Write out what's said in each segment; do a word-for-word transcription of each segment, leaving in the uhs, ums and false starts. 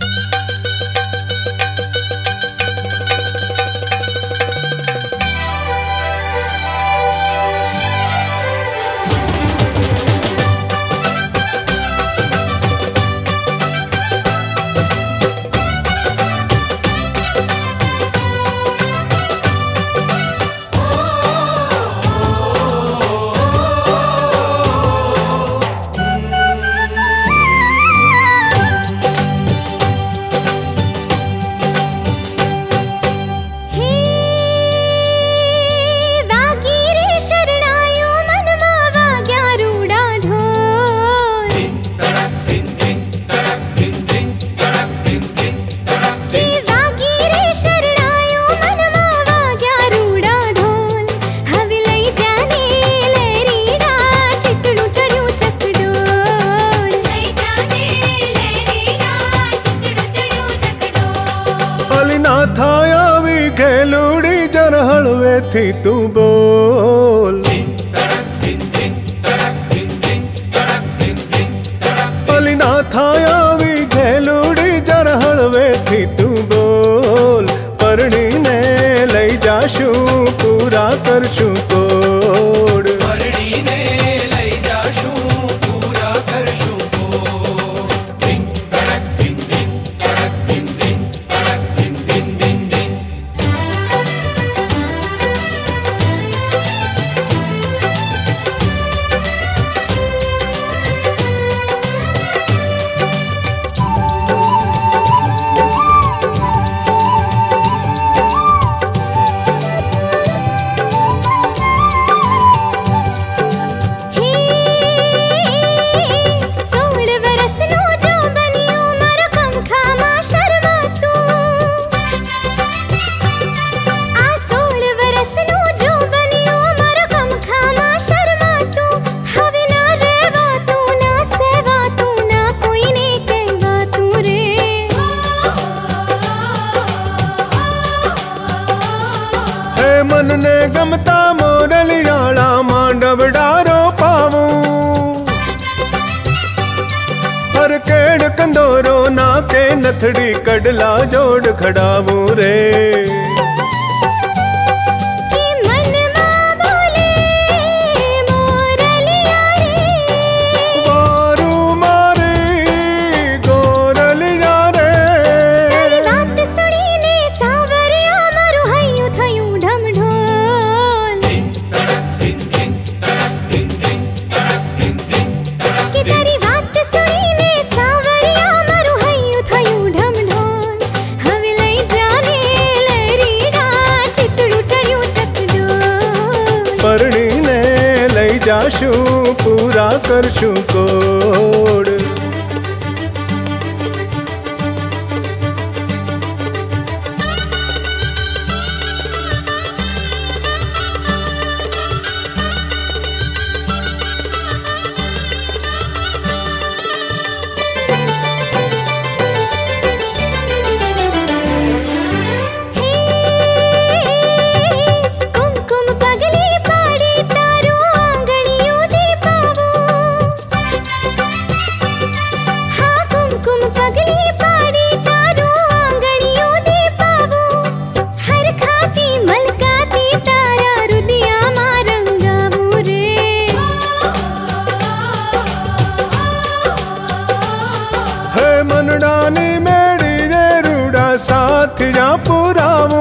खेलूड़ी जन हलवे थी तू बोल पली ना थाया भी खेलूड़ी जन हलवे थी तू बोल परणी ने लई जाशू पूरा करशू कोड परणी ने लई जाशू पूरा करशू कोड दिन तड़क दिन दिन तड़क दिन दिन तड़क दिन दिन दिन दिन मन ने गमता मोरलियाला मांडव डारो पावू हर केड़ कंदोरो ना के नथड़ी कड़ला जोड़ खड़ावू रे परणी ने लई जाशू पूरा करशू कोड मनडानी मेरी रे रूड़ा साथ या पुरावू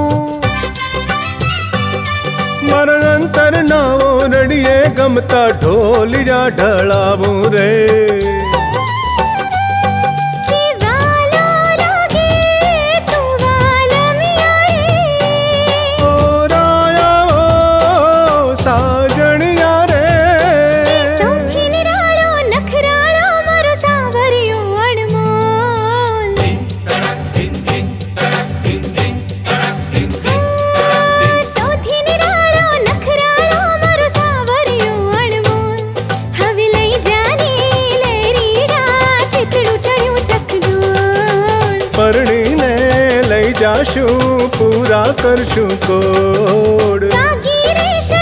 मरणंतर नावो रड़िए गमता ढोल या ढलावू रे परणी ने लई जाशू पूरा करशू कोड।